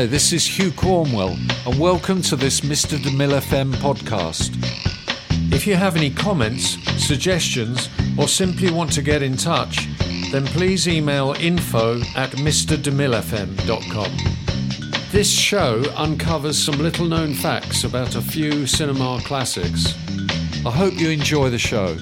Hi, this is Hugh Cornwell, and welcome to this Mr. DeMille FM podcast. If you have any comments, suggestions, or simply want to get in touch, then please email info@mrdemillefm.com. This show uncovers some little-known facts about a few cinema classics. I hope you enjoy the show.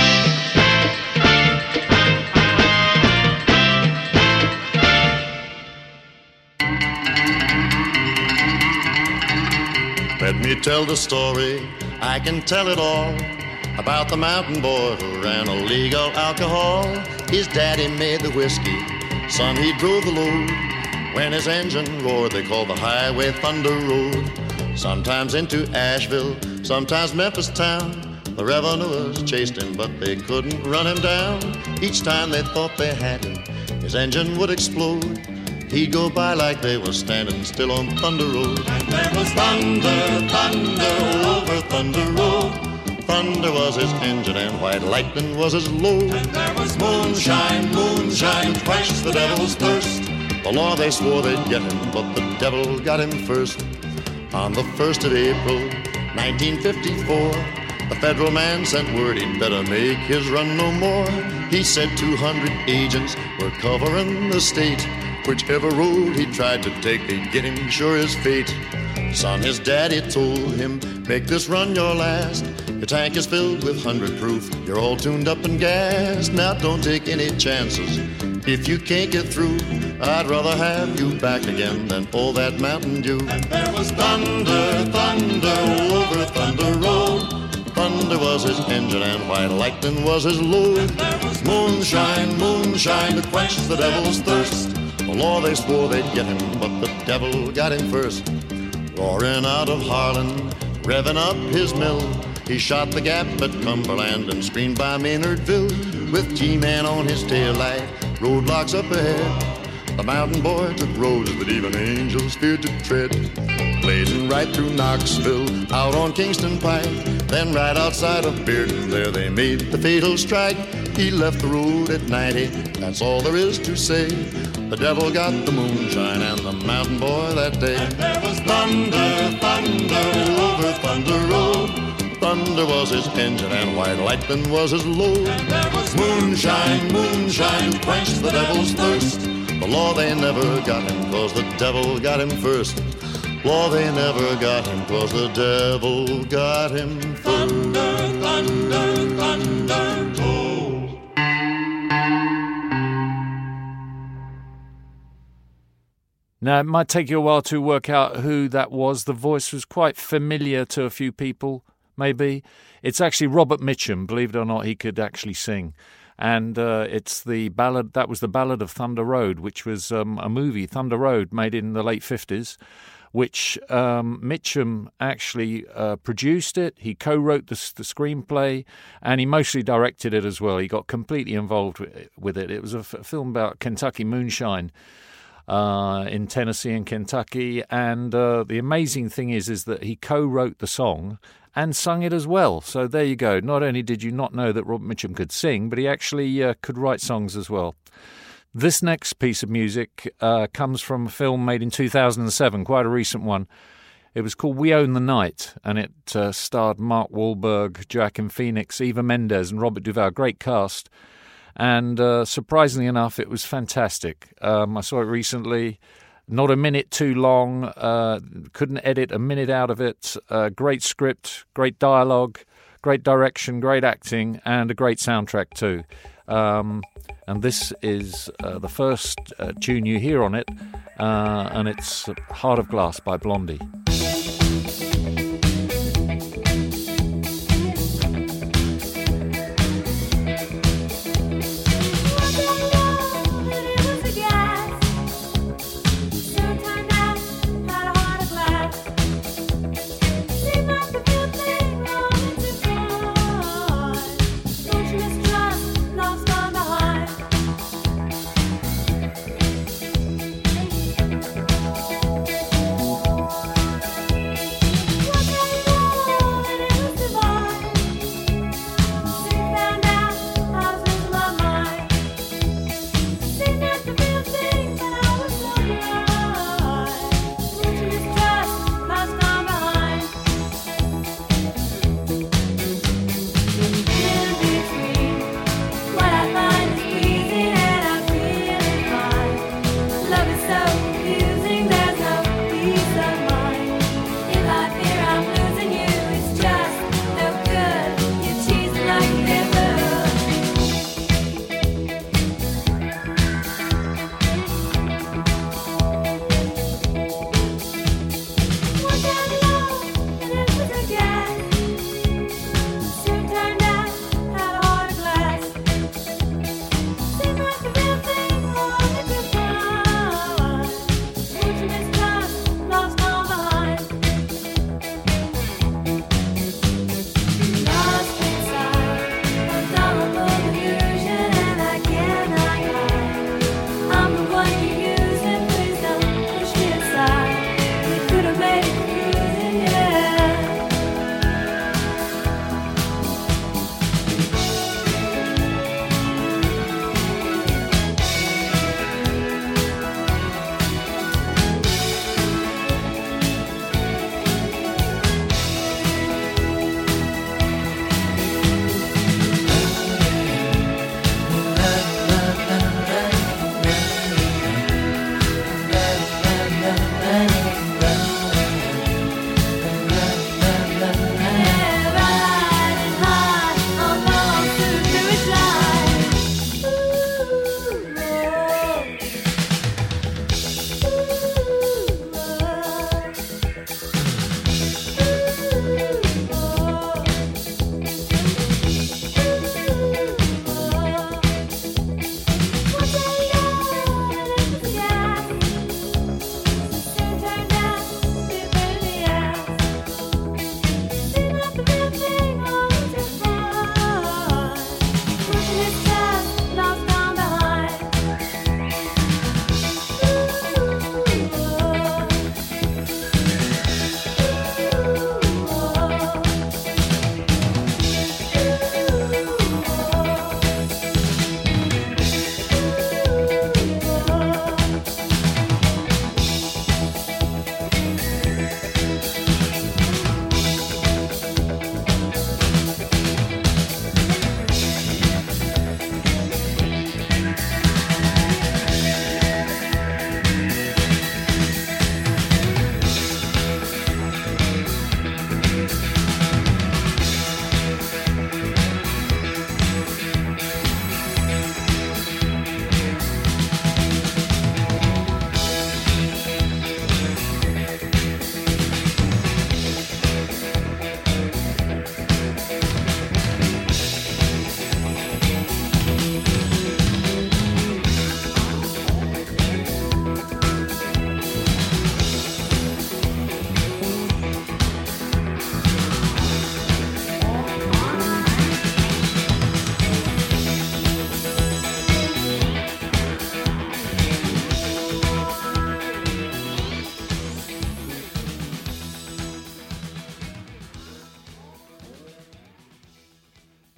Let me tell the story, I can tell it all, about the mountain boy who ran illegal alcohol. His daddy made the whiskey, son he drove the load. When his engine roared, they called the highway Thunder Road. Sometimes into Asheville, sometimes Memphis town. The revenuers chased him, but they couldn't run him down. Each time they thought they had him, his engine would explode. He'd go by like they were standing still on Thunder Road. And there was thunder, thunder over Thunder Road. Thunder was his engine and white lightning was his load. And there was moonshine, moonshine, quenched the devil's thirst. The law they swore they'd get him, but the devil got him first. On the 1st of April, 1954, the federal man sent word he'd better make his run no more. He said 200 agents were covering the state. Whichever road he tried to take, they'd get him sure as fate. Son, his daddy told him, make this run your last. Your tank is filled with 100 proof, you're all tuned up and gassed. Now don't take any chances, if you can't get through, I'd rather have you back again than all that Mountain Dew. And there was thunder, thunder over Thunder Road. Thunder was his engine and white lightning was his load. And there was moonshine, moonshine to quench the devil's thirst. The law they swore they'd get him, but the devil got him first. Roaring out of Harlan, revving up his mill, he shot the gap at Cumberland and screamed by Maynardville. With G-Man on his taillight, roadblocks up ahead, the mountain boy took roads that even angels feared to tread. Blazing right through Knoxville, out on Kingston Pike, then right outside of Bearden, there they made the fatal strike. He left the road at 90, that's all there is to say. The devil got the moonshine and the mountain boy that day. And there was thunder, thunder over Thunder Road. Thunder was his engine and white lightning was his load. And there was moonshine, moonshine to quench the devil's thirst. The law they never got him, 'cause the devil got him first. Law they never got him, 'cause the devil got him first. Thunder, thunder, thunder, oh. Now, it might take you a while to work out who that was. The voice was quite familiar to a few people, maybe. It's actually Robert Mitchum. Believe it or not, he could actually sing. And it's the ballad, that was the Ballad of Thunder Road, which was a movie, Thunder Road, made in the late 50s, which Mitchum actually produced it. He co-wrote the screenplay, and he mostly directed it as well. He got completely involved with it. It was a film about Kentucky moonshine in Tennessee and Kentucky, and the amazing thing is that he co-wrote the song and sung it as well. So there you go. Not only did you not know that Robert Mitchum could sing, but he actually could write songs as well. This next piece of music comes from a film made in 2007, quite a recent one. It was called We Own the Night, and it starred Mark Wahlberg, Joaquin Phoenix, Eva Mendes, and Robert Duvall. Great cast. And surprisingly enough, it was fantastic. I saw it recently. Not a minute too long. Couldn't edit a minute out of it. Great script, great dialogue, great direction, great acting, and a great soundtrack too. And this is the first tune you hear on it, and it's Heart of Glass by Blondie.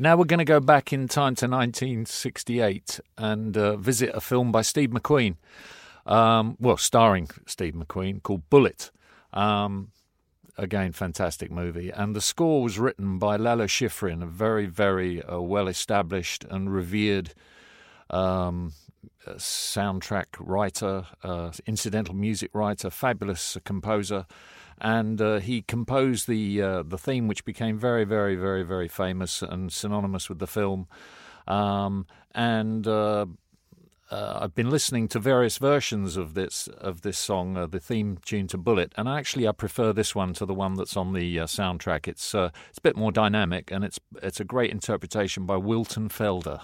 Now we're going to go back in time to 1968 and visit a film by Steve McQueen, starring Steve McQueen, called Bullitt. Again, fantastic movie. And the score was written by Lalo Schifrin, a very, very well-established and revered soundtrack writer, incidental music writer, fabulous composer. And he composed the theme, which became very, very, very, very famous and synonymous with the film. I've been listening to various versions of this song, the theme tune to Bullitt, and I prefer this one to the one that's on the soundtrack. It's a bit more dynamic, and it's a great interpretation by Wilton Felder.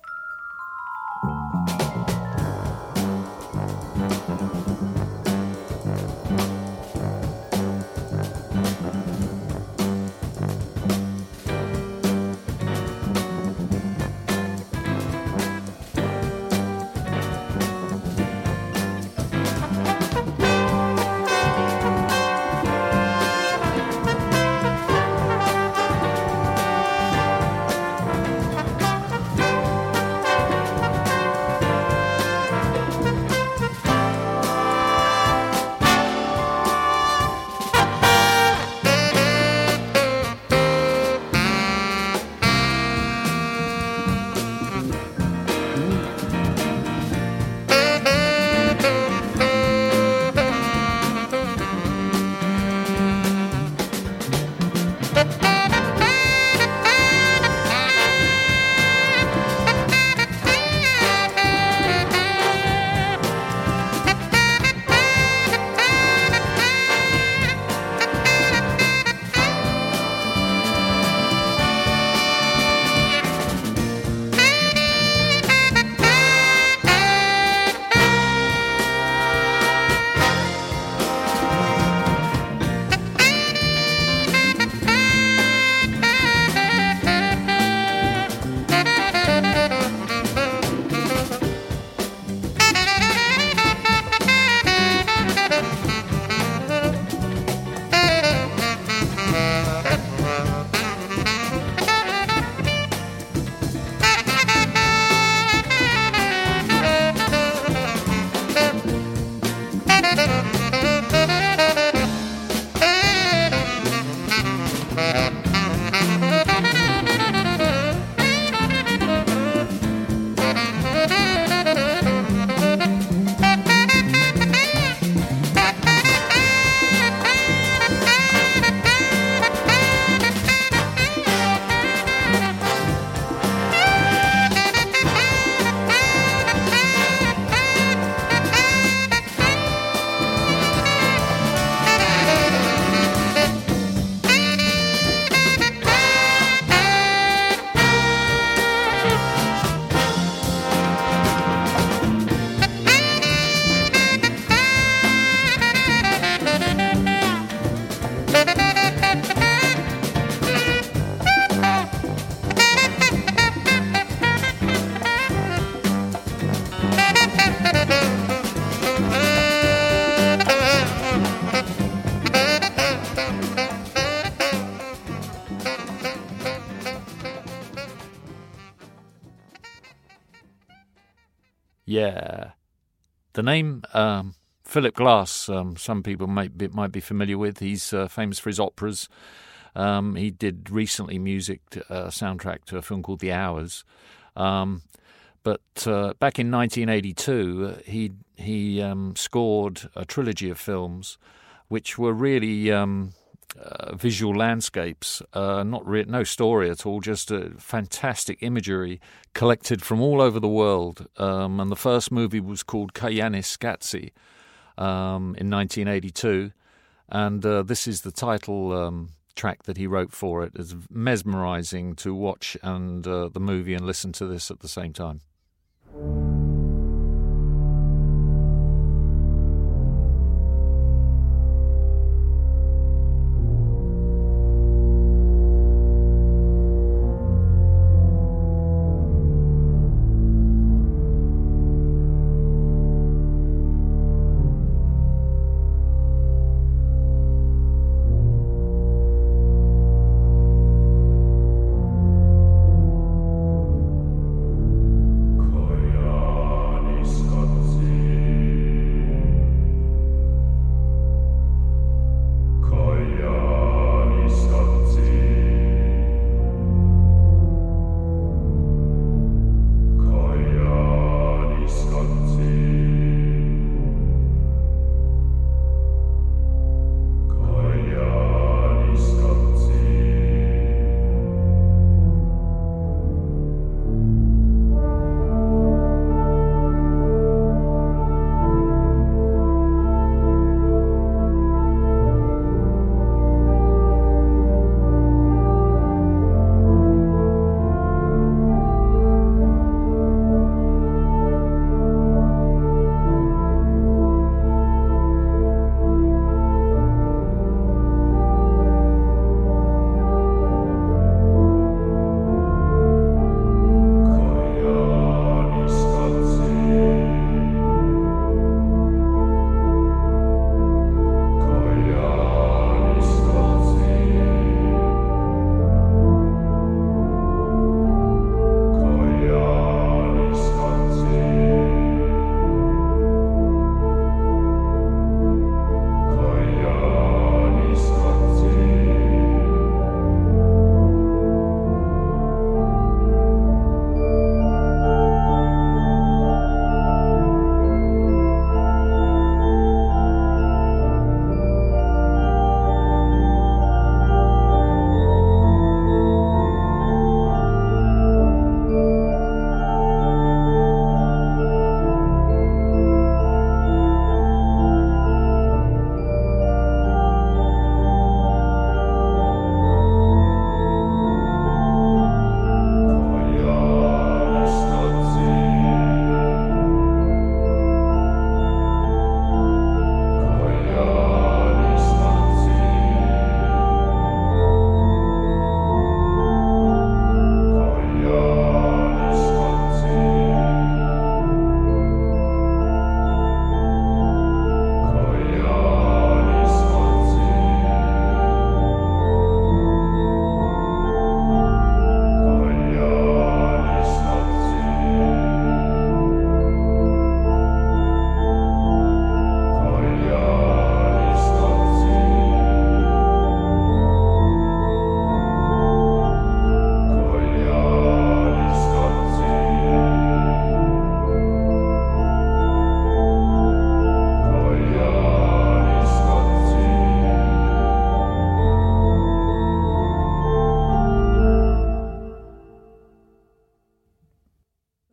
Yeah. The name Philip Glass, some people might be familiar with. He's famous for his operas. He did recently soundtrack to a film called The Hours. But back in 1982, he scored a trilogy of films which were really visual landscapes, no story at all, just fantastic imagery collected from all over the world. And the first movie was called Kayanis Katsi in 1982, and this is the title track that he wrote for it. It's mesmerizing to watch and the movie and listen to this at the same time.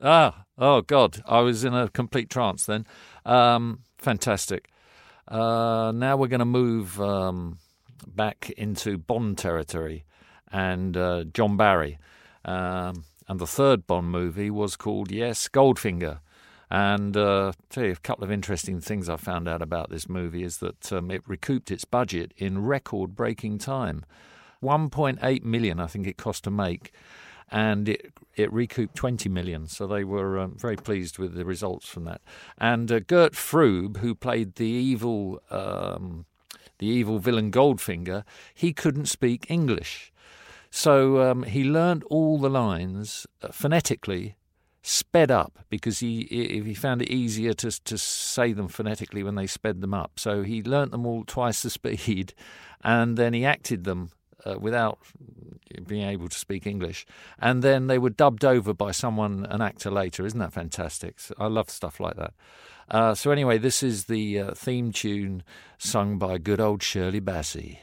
Oh, God, I was in a complete trance then. Fantastic. Now we're going to move back into Bond territory and John Barry. And the third Bond movie was called, yes, Goldfinger. And tell you a couple of interesting things I found out about this movie is that it recouped its budget in record-breaking time. 1.8 million, I think it cost to make, and it recouped 20 million. So they were very pleased with the results from that. And Gert Frube, who played the evil villain Goldfinger, he couldn't speak English. So he learned all the lines phonetically, sped up, because he found it easier to say them phonetically when they sped them up. So he learnt them all twice the speed, and then he acted them without being able to speak English. And then they were dubbed over by an actor later. Isn't that fantastic? I love stuff like that. So anyway, this is the theme tune sung by good old Shirley Bassey.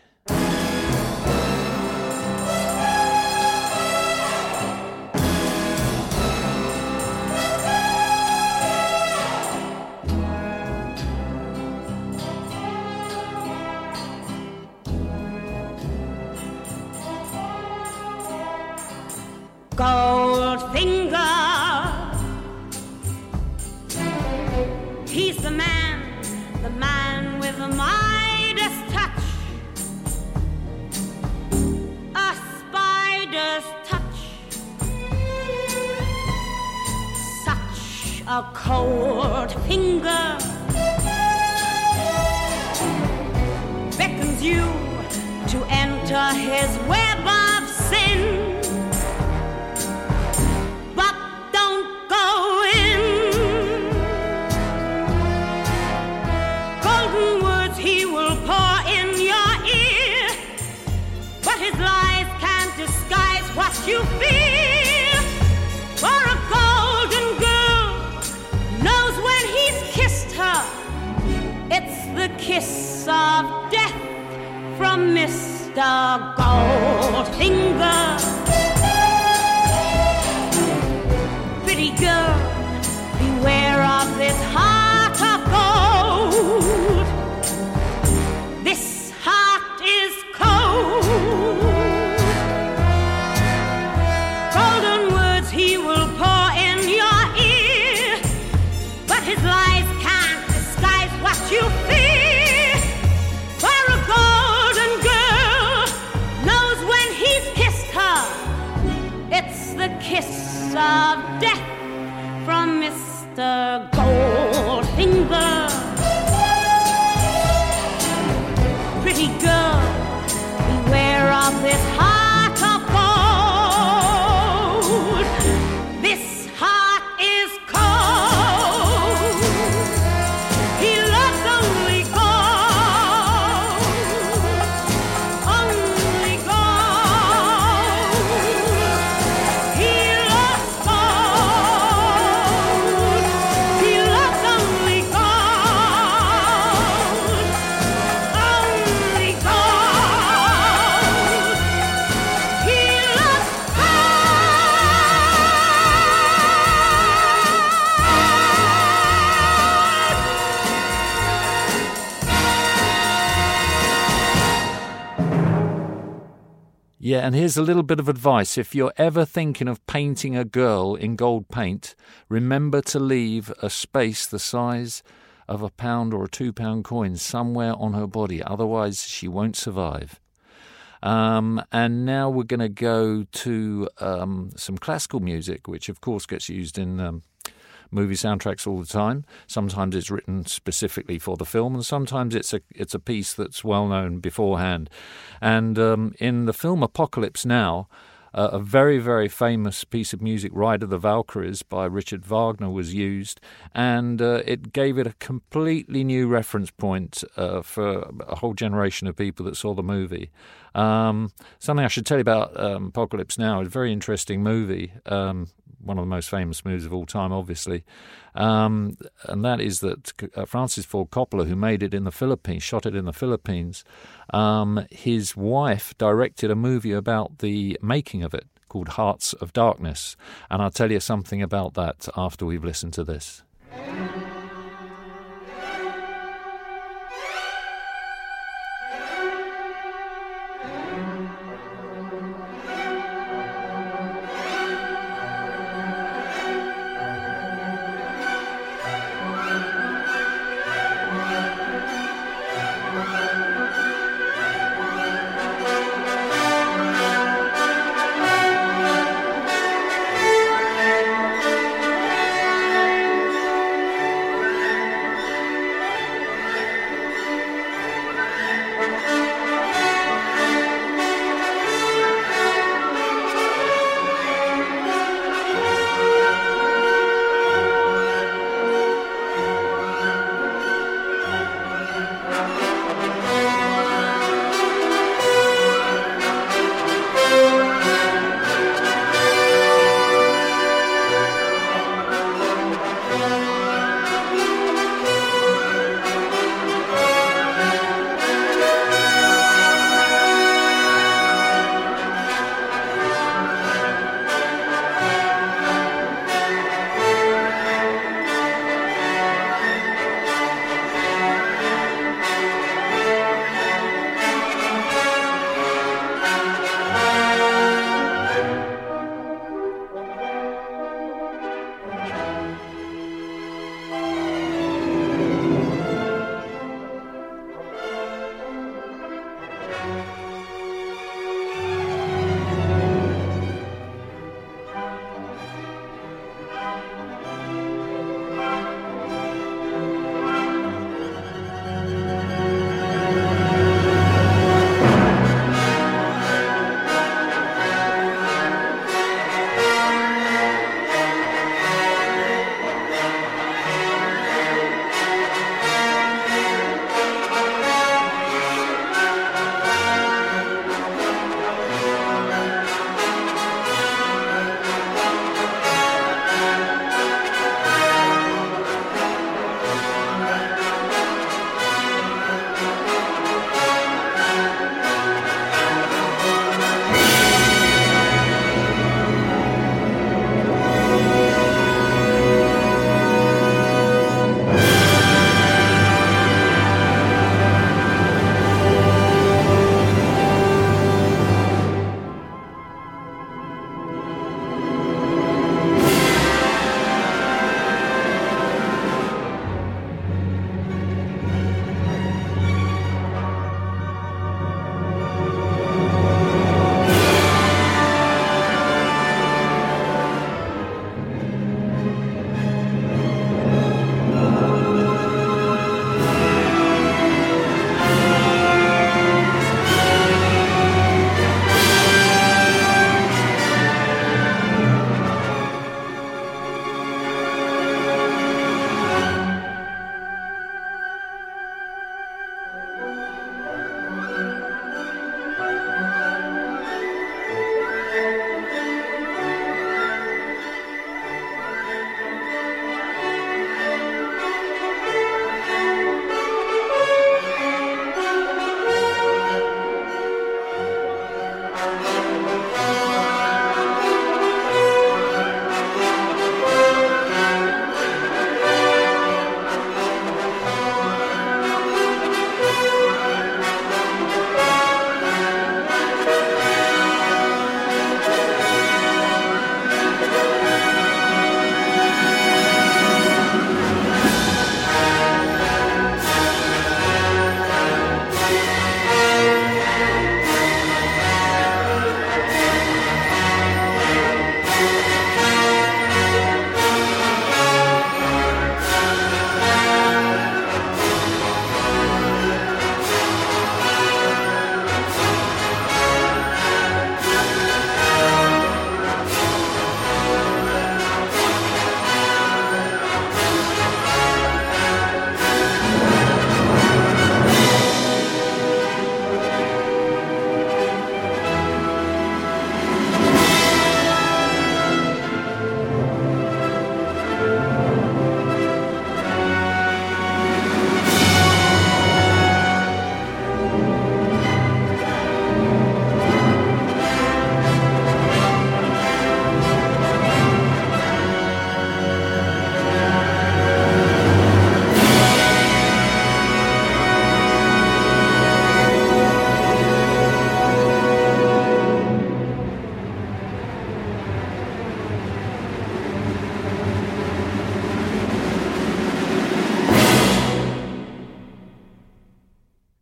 Goldfinger, he's the man with the Midas touch, a spider's touch, such a cold finger beckons you to enter his web of sin. You feel for a golden girl knows when he's kissed her. It's the kiss of death from Mr. Goldfinger. Pretty girl, beware of this heart of gold. This heart is cold. His lies can't disguise what you feel. For a golden girl knows when he's kissed her. It's the kiss of death from Mr. Goldfinger. Pretty girl, beware of this heart of gold. This heart is cold. He loves only gold. Only gold. He loves gold. He loves only gold. Only gold. He loves Yeah, and here's a little bit of advice. If you're ever thinking of painting a girl in gold paint, remember to leave a space the size of a £1 or a £2 coin somewhere on her body. Otherwise, she won't survive. And now we're going to go to some classical music, which, of course, gets used in movie soundtracks all the time. Sometimes it's written specifically for the film, and sometimes it's a piece that's well known beforehand. And in the film Apocalypse Now, a very, very famous piece of music, Ride of the Valkyries by Richard Wagner, was used, and it gave it a completely new reference point for a whole generation of people that saw the movie. Something I should tell you about Apocalypse Now is a very interesting movie, one of the most famous movies of all time, obviously, and that is that Francis Ford Coppola, who made it in the Philippines, shot it in the Philippines, his wife directed a movie about the making of it, called Hearts of Darkness. And I'll tell you something about that after we've listened to this.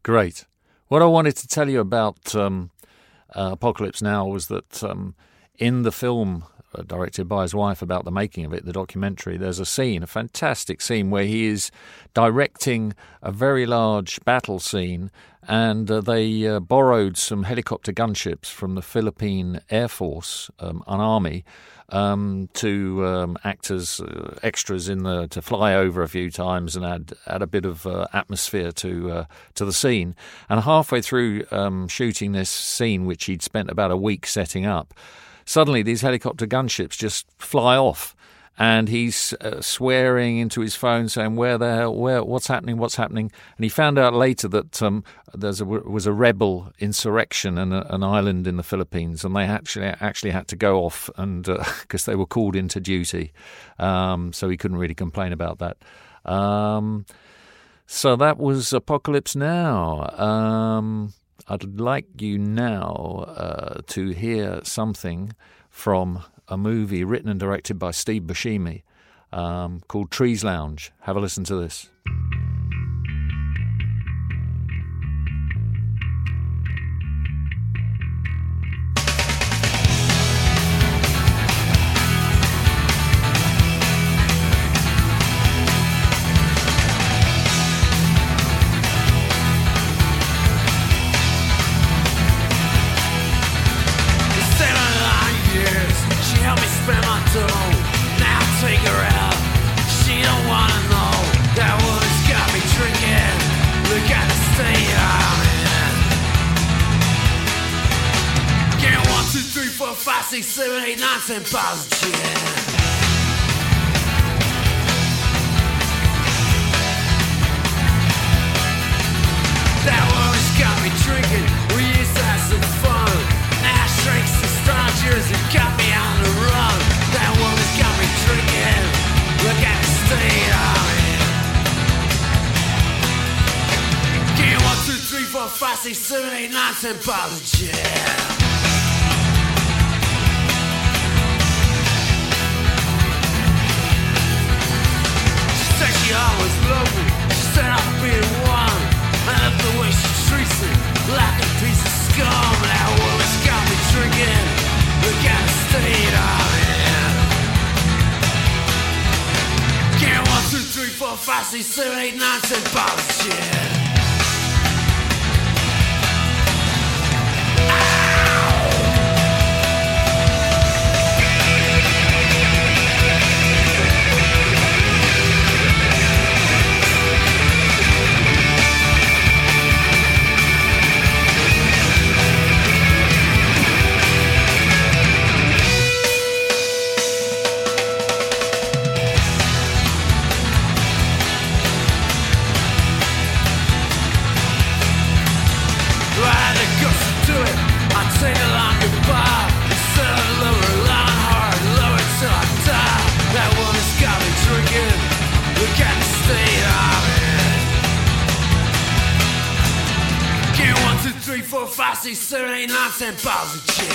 Great. What I wanted to tell you about Apocalypse Now was that in the film directed by his wife about the making of it, the documentary, there's a fantastic scene where he is directing a very large battle scene, and they borrowed some helicopter gunships from the Philippine Air Force, an army, to act as extras to fly over a few times and add a bit of atmosphere to the scene. And halfway through shooting this scene, which he'd spent about a week setting up, suddenly these helicopter gunships just fly off, and he's swearing into his phone, saying, what's happening? And he found out later that there was a rebel insurrection in an island in the Philippines, and they actually had to go off and because they were called into duty, so he couldn't really complain about that. So that was Apocalypse Now. I'd like you now to hear something from a movie written and directed by Steve Buscemi called Trees Lounge. Have a listen to this. Six, 7, 8, 9, 10 bottles of gin. That woman's got me drinking. We used to have some fun. Ash drinks and strangers and got me on the run. That woman's got me drinking. Look at the state I'm in. Give me 1, 2, 3, 4, 5, 6, 7, 8, 9, 10 bottles of gin. She always loved me, she said I'd be the one. I love the way she treats me, like a piece of scum. That woman's got me drinking, look at the state I'm in. Give me 1, 2, 3, 4, 5, 6, 7, 8, 9, 10 bottles of gin. Give me 1, 2, 3, 4, 5, 6, 7, 8, 9, 10 bottles of gin.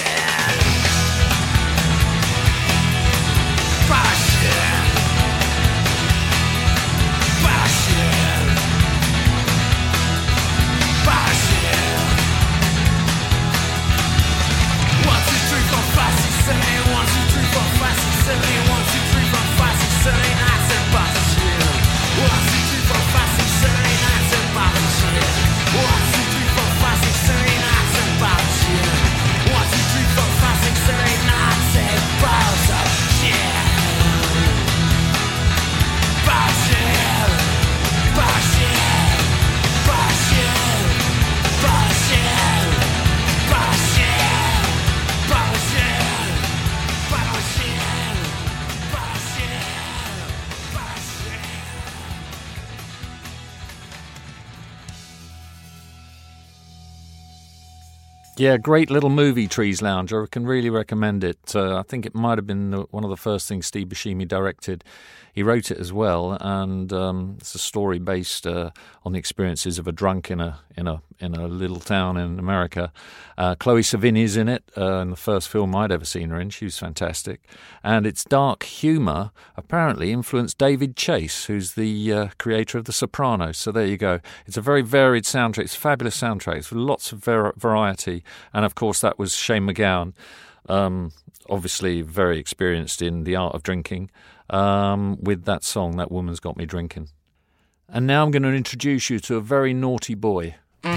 Passion. Passion. Passion. 1, 2, 3, 4, 5, 6, 7, 8, 1, 2, 3, 4, 5, 6, 7, 8, 1, 2, 3, 4, 5, 6, 7, 8, 9, 10 bottles of gin. 1, 2, 3, 4, 5, 6, 7, 8, 9, 10 bottles of gin. 1, 2, 3, 4, 5, 6, 7, 8, 9, 10 bottles of gin. 1, 2, 3, 4, 5, 6, Yeah, great little movie, Trees Lounge. I can really recommend it. I think it might have been one of the first things Steve Buscemi directed. He wrote it as well, and it's a story based on the experiences of a drunk in a little town in America. Chloe Sevigny's in it, in the first film I'd ever seen her in. She was fantastic. And its dark humour apparently influenced David Chase, who's the creator of The Sopranos. So there you go. It's a very varied soundtrack. It's a fabulous soundtrack. It's lots of variety. And, of course, that was Shane MacGowan, obviously very experienced in the art of drinking, with that song, That Woman's Got Me Drinking. And now I'm going to introduce you to a very naughty boy.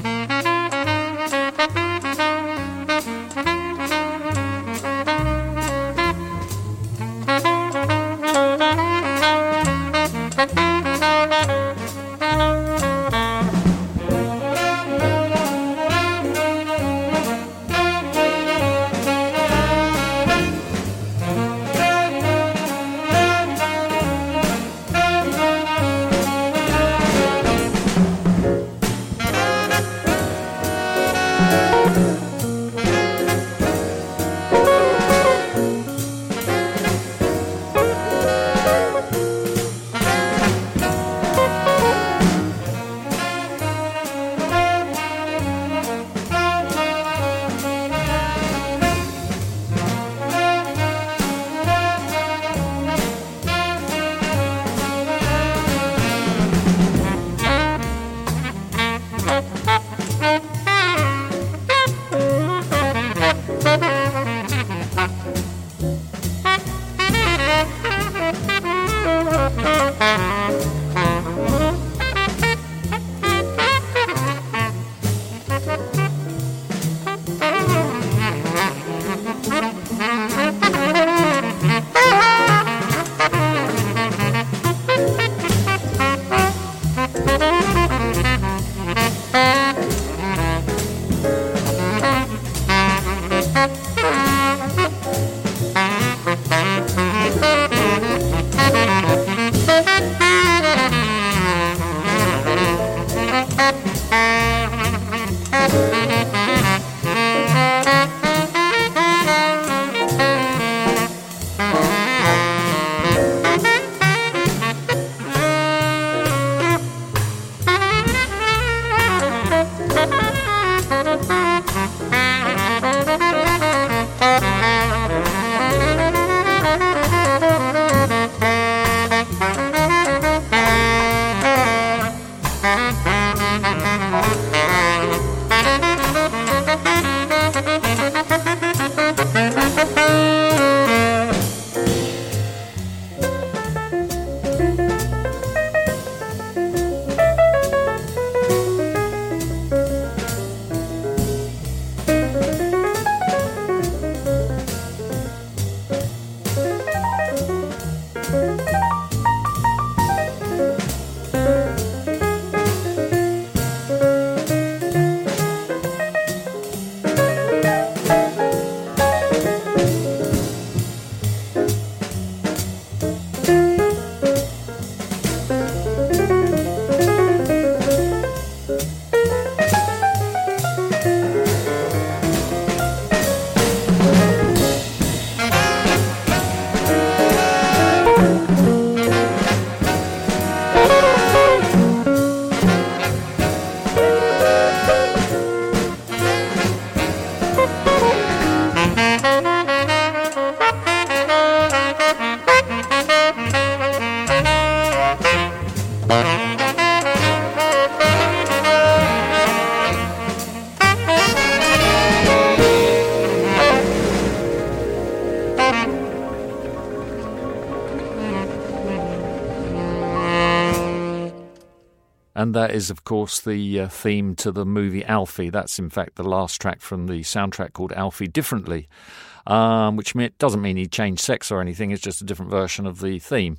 And that is, of course, the theme to the movie Alfie. That's, in fact, the last track from the soundtrack called Alfie Differently, which doesn't mean he changed sex or anything. It's just a different version of the theme.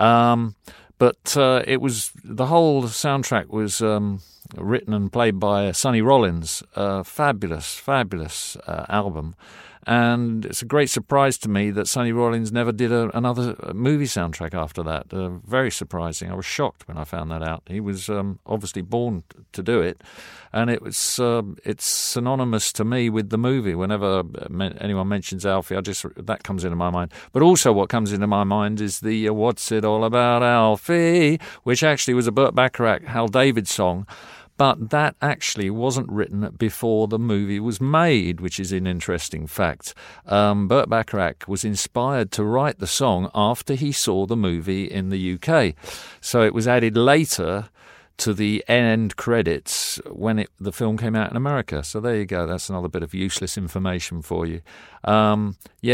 But it was the whole soundtrack was written and played by Sonny Rollins. Fabulous album. And it's a great surprise to me that Sonny Rollins never did another movie soundtrack after that. Very surprising. I was shocked when I found that out. He was obviously born to do it, and it's synonymous to me with the movie. Whenever anyone mentions Alfie, that comes into my mind. But also what comes into my mind is the What's It All About Alfie, which actually was a Burt Bacharach, Hal David song. But that actually wasn't written before the movie was made, which is an interesting fact. Burt Bacharach was inspired to write the song after he saw the movie in the UK. So it was added later to the end credits when the film came out in America. So there you go. That's another bit of useless information for you. The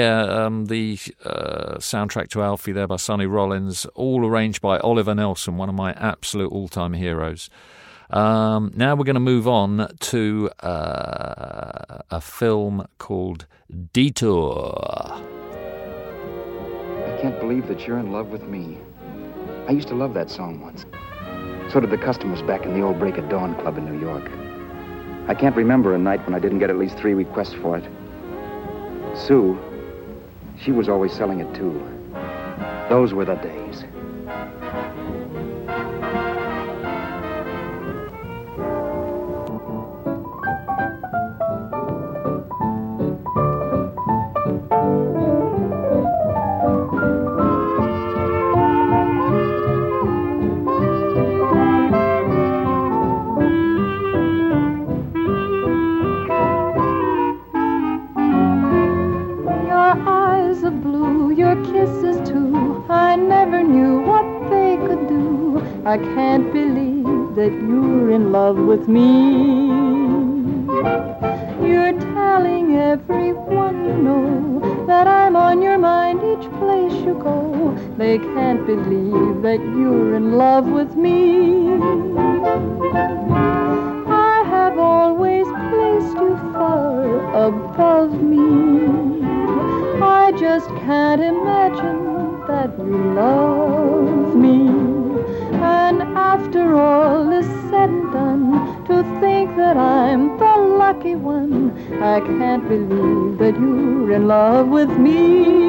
soundtrack to Alfie there by Sonny Rollins, all arranged by Oliver Nelson, one of my absolute all-time heroes. Now we're going to move on to a film called Detour. I can't believe that you're in love with me. I used to love that song once. So did the customers back in the old Break of Dawn Club in New York. I can't remember a night when I didn't get at least 3 requests for it. Sue, she was always selling it too. Those were the days. I can't believe that you're in love with me. You're telling everyone you know that I'm on your mind each place you go. They can't believe that you're in love with me. I have always placed you far above me. I just can't imagine that you love me. And after all is said and done, to think that I'm the lucky one, I can't believe that you're in love with me.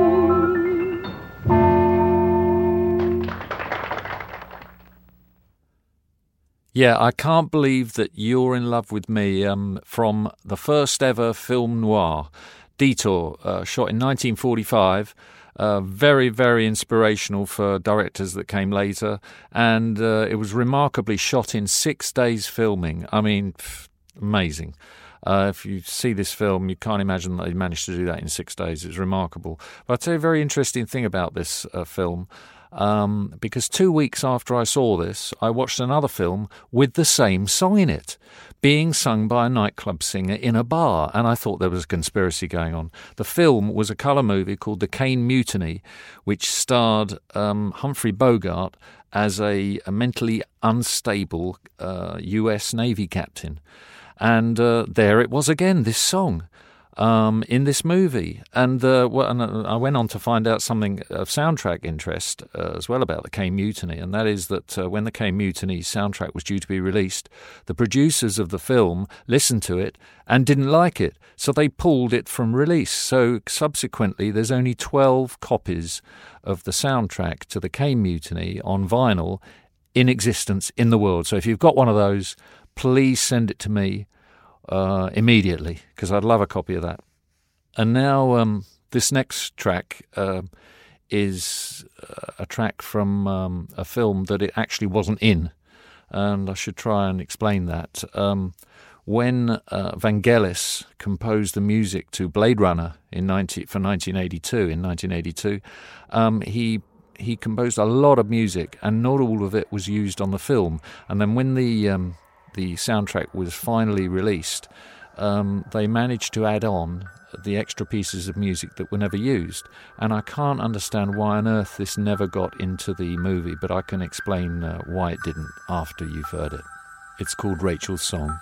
Yeah, I can't believe that you're in love with me, from the first ever film noir, Detour, shot in 1945. Very, very inspirational for directors that came later, and it was remarkably shot in 6 days filming. I mean, amazing. If you see this film, you can't imagine that they managed to do that in 6 days. It's remarkable. But I'll tell you a very interesting thing about this film, because 2 weeks after I saw this, I watched another film with the same song in it, being sung by a nightclub singer in a bar, and I thought there was a conspiracy going on. The film was a colour movie called The Caine Mutiny, which starred Humphrey Bogart as a mentally unstable US Navy captain. And there it was again, this song. In this movie. And I went on to find out something of soundtrack interest as well about the Caine Mutiny, and that is that when the Caine Mutiny soundtrack was due to be released, the producers of the film listened to it and didn't like it, so they pulled it from release. So subsequently, there's only 12 copies of the soundtrack to the Caine Mutiny on vinyl in existence in the world. So if you've got one of those, please send it to me immediately, because I'd love a copy of that. And now this next track is a track from a film that it actually wasn't in, and I should try and explain that. When Vangelis composed the music to Blade Runner for 1982, he composed a lot of music, and not all of it was used on the film. And then when the soundtrack was finally released, they managed to add on the extra pieces of music that were never used. And I can't understand why on earth this never got into the movie, but I can explain why it didn't after you've heard it. It's called Rachel's Song.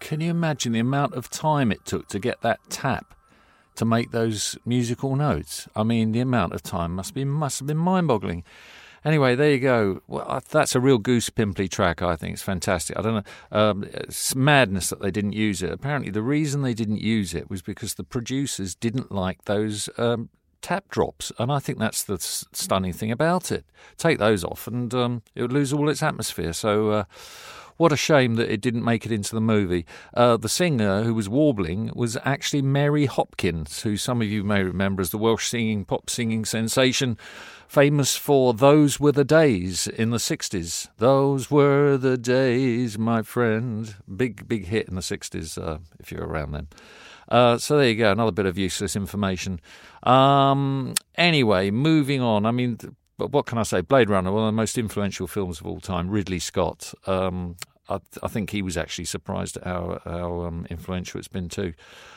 Can you imagine the amount of time it took to get that tap to make those musical notes? I mean, the amount of time must have been mind-boggling. Anyway, there you go. Well, that's a real Goose Pimply track, I think. It's fantastic. I don't know. It's madness that they didn't use it. Apparently, the reason they didn't use it was because the producers didn't like those tap drops. And I think that's the stunning thing about it. Take those off and it would lose all its atmosphere. So what a shame that it didn't make it into the movie. The singer who was warbling was actually Mary Hopkins, who some of you may remember as the Welsh pop singing sensation, famous for Those Were the Days in the 60s. Those were the days, my friend. Big hit in the 60s, if you're around then. So there you go, another bit of useless information. Anyway, moving on. I mean, what can I say? Blade Runner, one of the most influential films of all time. Ridley Scott. I think he was actually surprised at how influential it's been too.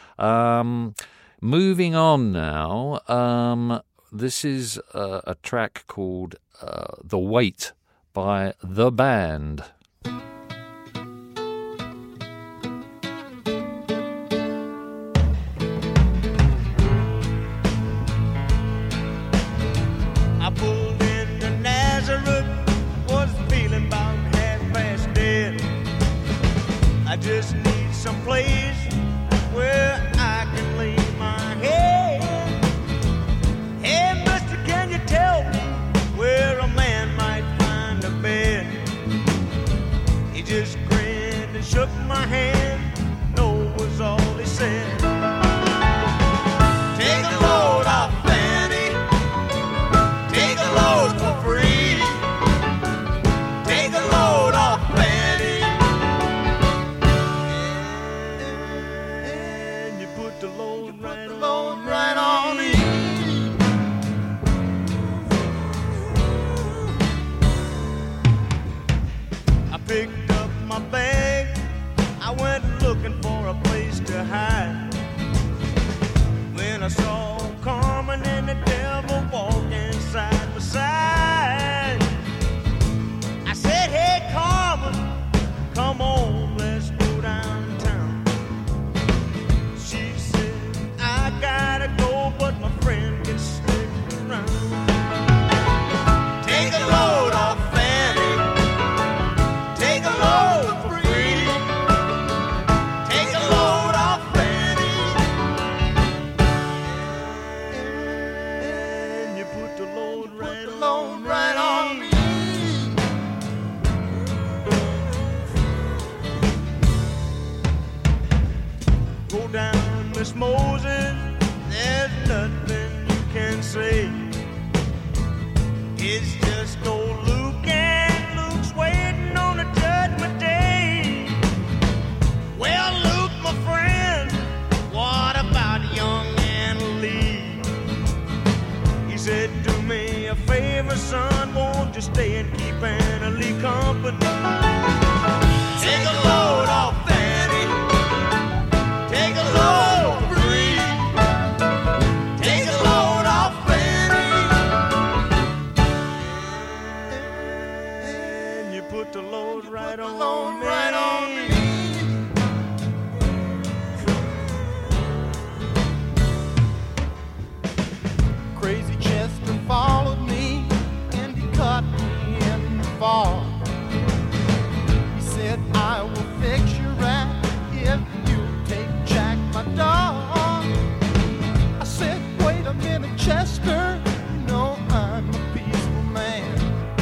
Moving on now. This is a track called The Weight by The Band. I pulled into Nazareth, was feeling about half past dead. I just need some place where I can lay my head. Hey, mister, can you tell me where a man might find a bed? He just grinned and shook my hand. No was all he said. Take a load off Fanny. Take a load for free. Take a load off Fanny. And you put the load right on me. I picked up my bag. I went looking for a place to hide. When I saw Carmen and the devil walking side by side, I said, hey Carmen, come on, let's go downtown. She said, I gotta go, but my friend can stick around. Take a load off Fanny. Take a load for free. Take a load off Fanny. And you put the load right on me. Go down, Miss Moses, there's nothing you can say. It's just old Luke, and Luke's waiting on the judgment day. Well, Luke, my friend, what about young Anna Lee? He said, do me a favor, son, won't you stay and keep Anna Lee company? Take a load off Fanny. Take a load free. Take a load off Fanny. And you put the load right on me. Crazy Chester followed me and he caught me in the fall. He said, I will fix you right if you take Jack, my dog. I said, wait a minute, Chester, you know I'm a peaceful man.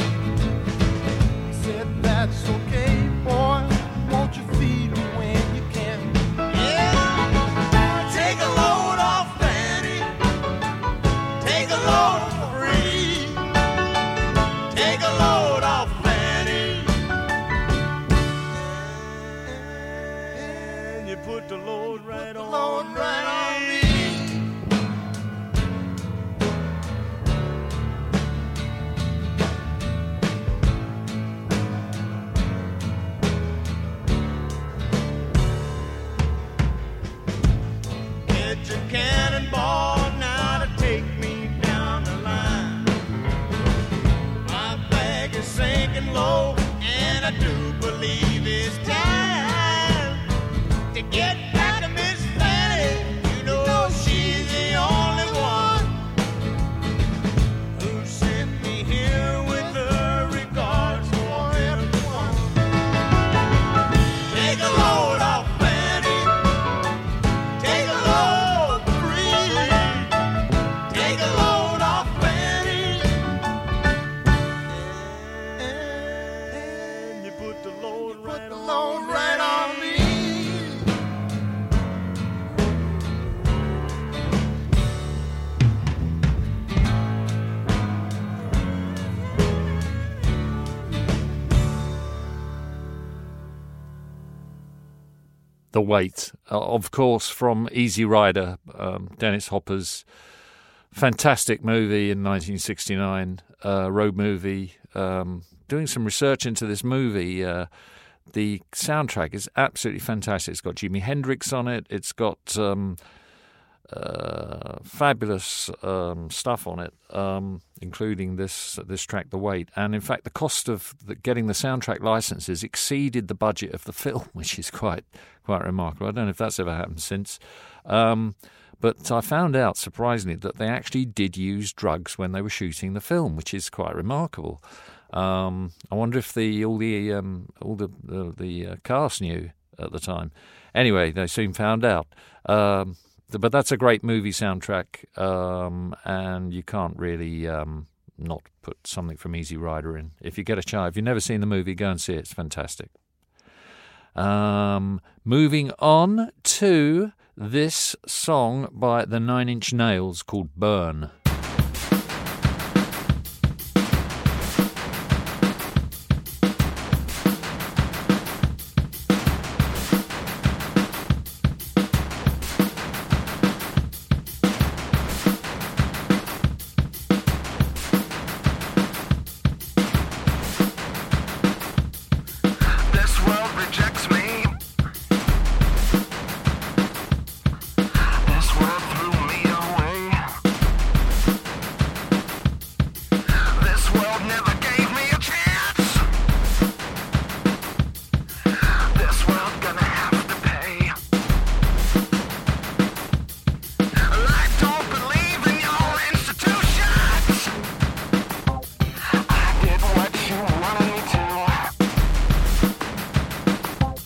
He said, that's okay, boy, won't you feed me when you can? Yeah, take a load off Fanny. Take a load for free. Take a load off Fanny. And you put the load right on me. Get your cannonball now to take me down the line. My bag is sinking low, and I do believe it's time. to get back to Miss Fanny. You know she's the only one who sent me here with her regards for everyone. Take a load off Fanny. Take a load free. Take a load off Fanny. And you put the load right on me. The Weight, of course, from Easy Rider, Dennis Hopper's fantastic movie in 1969, road movie. Doing some research into this movie, the soundtrack is absolutely fantastic. It's got Jimi Hendrix on it. It's got fabulous stuff on it, including this track, The Weight. And in fact, the cost of getting the soundtrack licenses exceeded the budget of the film, which is quite remarkable. I don't know if that's ever happened since. But I found out, surprisingly, that they actually did use drugs when they were shooting the film, which is quite remarkable. I wonder if all the cast knew at the time. Anyway, they soon found out. But that's a great movie soundtrack, and you can't really not put something from Easy Rider in. If you get a chance, if you've never seen the movie, go and see it. It's fantastic. Moving on to this song by the Nine Inch Nails called Burn. This world rejects me. This world threw me away. This world never gave me a chance. This world gonna have to pay. I don't believe in your institutions. I did what you wanted me to.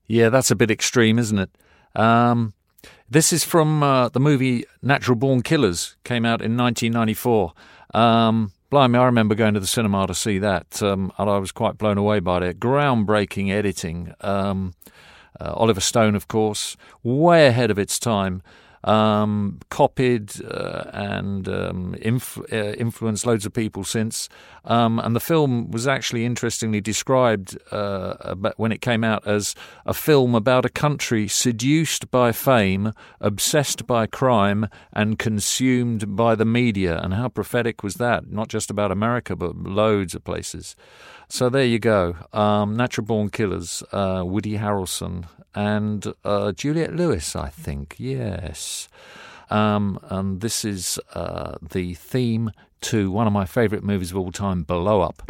Yeah, that's a bit extreme, isn't it? This is from the movie Natural Born Killers, came out in 1994. Blimey, I remember going to the cinema to see that, and I was quite blown away by it. Groundbreaking editing. Oliver Stone, of course, way ahead of its time. Copied and influenced loads of people since. And the film was actually interestingly described when it came out as a film about a country seduced by fame, obsessed by crime, and consumed by the media. And how prophetic was that? Not just about America, but loads of places. So there you go. Natural Born Killers, Woody Harrelson and Juliette Lewis, I think. Yes. And this is the theme to one of my favourite movies of all time, Blow Up.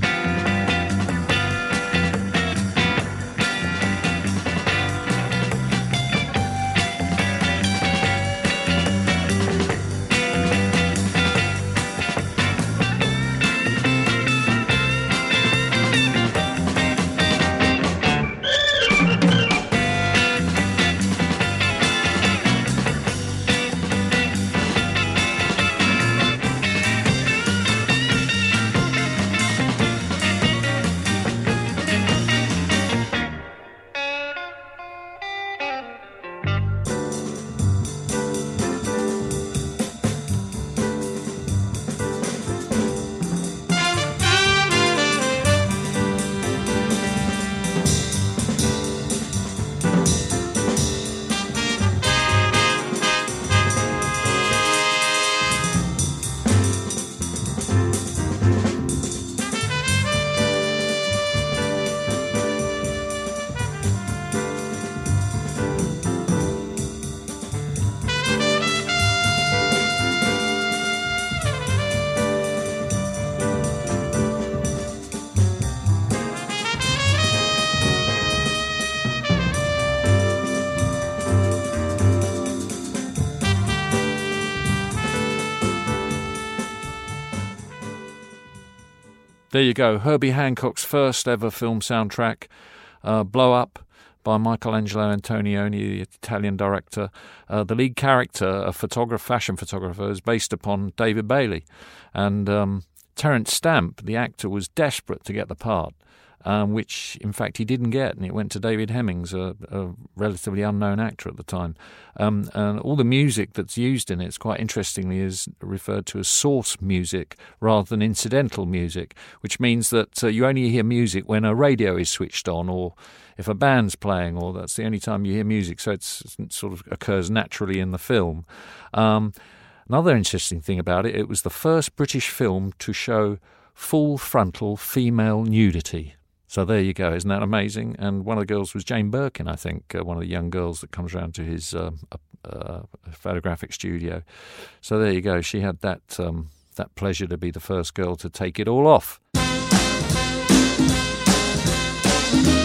There you go, Herbie Hancock's first ever film soundtrack, Blow Up, by Michelangelo Antonioni, the Italian director. The lead character, a fashion photographer, is based upon David Bailey. And Terence Stamp, the actor, was desperate to get the part, which, in fact, he didn't get, and it went to David Hemmings, a relatively unknown actor at the time. And all the music that's used in it, quite interestingly, is referred to as source music rather than incidental music, which means that you only hear music when a radio is switched on or if a band's playing, or that's the only time you hear music, so it sort of occurs naturally in the film. Another interesting thing about it, it was the first British film to show full frontal female nudity. So there you go, isn't that amazing? And one of the girls was Jane Birkin, I think, one of the young girls that comes round to his photographic studio. So there you go, she had that pleasure to be the first girl to take it all off.